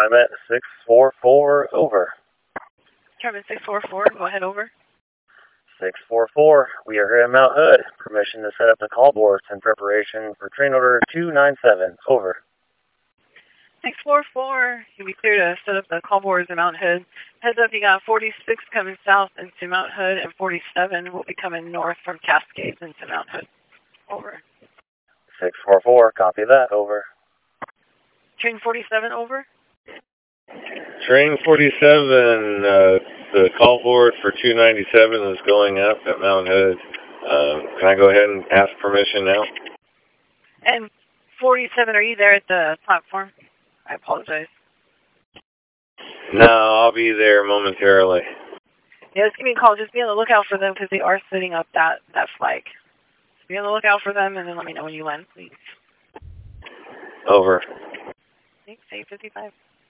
TriMet 644, over. TriMet 644, go ahead, over. 644, we are here at Mount Hood. Permission to set up the call boards in preparation for train order 297, over. 644, you'll be clear to set up the call boards in Mount Hood. Heads up, you got 46 coming south into Mount Hood, and 47 will be coming north from Cascades into Mount Hood. Over. 644, copy that, over. Train 47, over. Train 47, the call board for 297 is going up at Mount Hood. Can I go ahead and ask permission now? And 47, are you there at the platform? I apologize. No, I'll be there momentarily. Yeah, just give me a call. Just be on the lookout for them because they are setting up that flag. Just be on the lookout for them and then let me know when you land, please. Over. Thanks, 855.